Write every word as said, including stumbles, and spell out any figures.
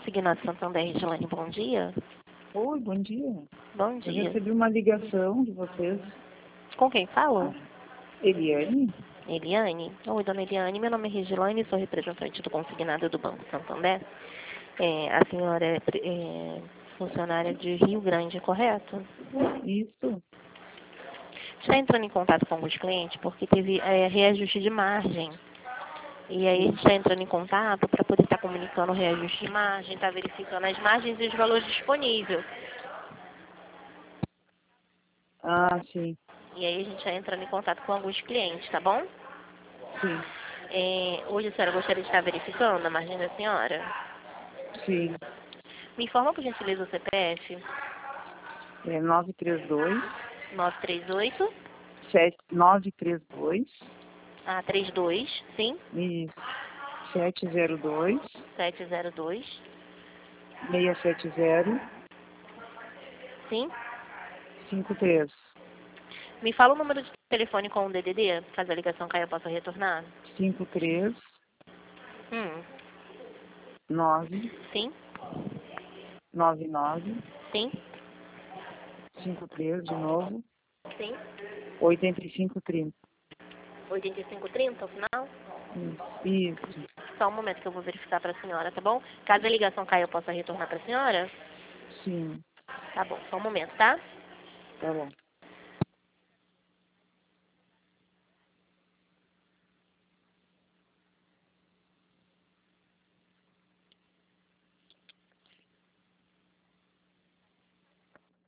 Consignado Santander, Regiane, bom dia. Oi, bom dia. Bom Eu dia. recebi uma ligação de vocês. Com quem falo? Eliane? Eliane. Oi, dona Eliane. Meu nome é Regiane, sou representante do consignado do Banco Santander. É, a senhora é, pre- é funcionária de Rio Grande, correto? Isso. Está entrando em contato com alguns clientes porque teve é, reajuste de margem. E aí a gente está entrando em contato para poder estar comunicando o reajuste de margem, estar verificando as margens e os valores disponíveis. Ah, sim. E aí a gente está entrando em contato com alguns clientes, tá bom? Sim. É, hoje a senhora gostaria de estar verificando a margem da senhora? Sim. Me informa, por gentileza, o C P F. É nove três dois, nove três oito, sete, nove três dois, ah, trinta e dois, sim, isso, sete zero dois, sete zero dois, seis sete zero, sim. cinco três. Me fala o número de telefone com o D D D, caso a ligação caia eu possa retornar. cinco três Hum, nove sim, nove nove sim, cinco três de novo, sim. oitenta e cinco trinta. oitenta e cinco trinta, ao final? Isso. Só um momento que eu vou verificar para a senhora, tá bom? Caso a ligação caia eu possa retornar para a senhora? Sim. Tá bom, só um momento, tá? Tá bom.